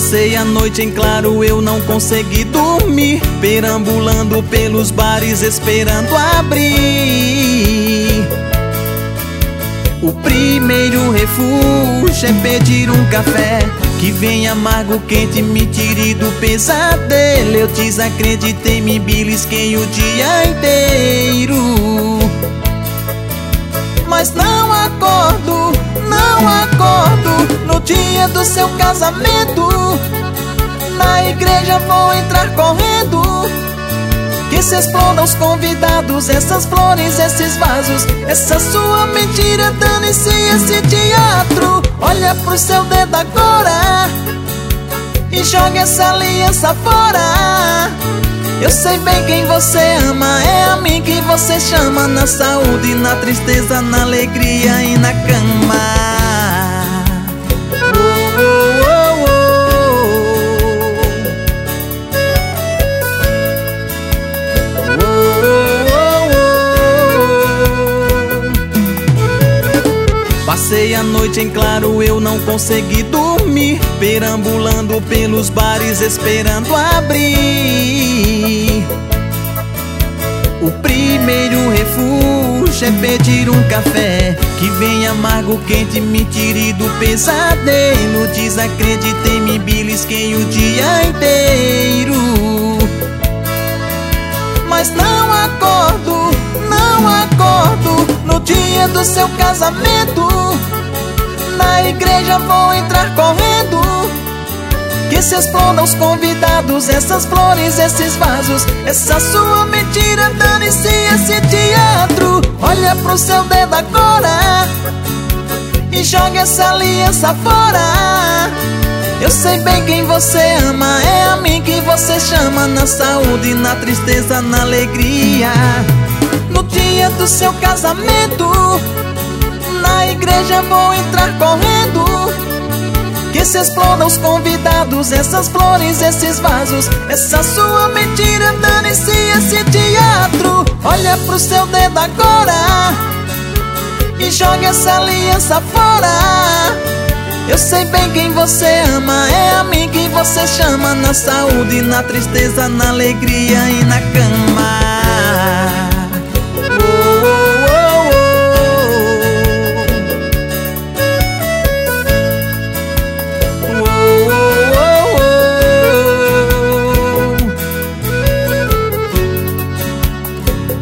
Passei a noite em claro, eu não consegui dormir, perambulando pelos bares esperando abrir. O primeiro refúgio é pedir um café que vem amargo, quente, me tire do pesadelo. Eu desacreditei, me belisquei o dia inteiro, mas não acordo, não acordo no dia do seu casamento. Na igreja vou entrar correndo, que se explodam os convidados, essas flores, esses vasos, essa sua mentira, dane-se esse teatro. Olha pro seu dedo agora e joga essa aliança fora. Eu sei bem quem você ama, é a mim que você chama, na saúde, na tristeza, na alegria e na cama. Passei a noite em claro, eu não consegui dormir, perambulando pelos bares esperando abrir. O primeiro refúgio é pedir um café que vem amargo, quente, me tire do pesadelo. Desacreditei, me belisquei o dia inteiro, mas não acordo, não acordo no dia do seu casamento. Na igreja vou entrar correndo, que se explodam os convidados, essas flores, esses vasos, essa sua mentira, dane-se esse teatro. Olha pro seu dedo agora e joga essa aliança fora. Eu sei bem quem você ama, é a mim que você chama, na saúde, na tristeza, na alegria. No dia do seu casamento, na igreja vou entrar correndo, que se explodam os convidados, essas flores, esses vasos, essa sua mentira, dane-se esse teatro. Olha pro seu dedo agora e joga essa aliança fora. Eu sei bem quem você ama, é a mim que você chama, na saúde, na tristeza, na alegria e na cama.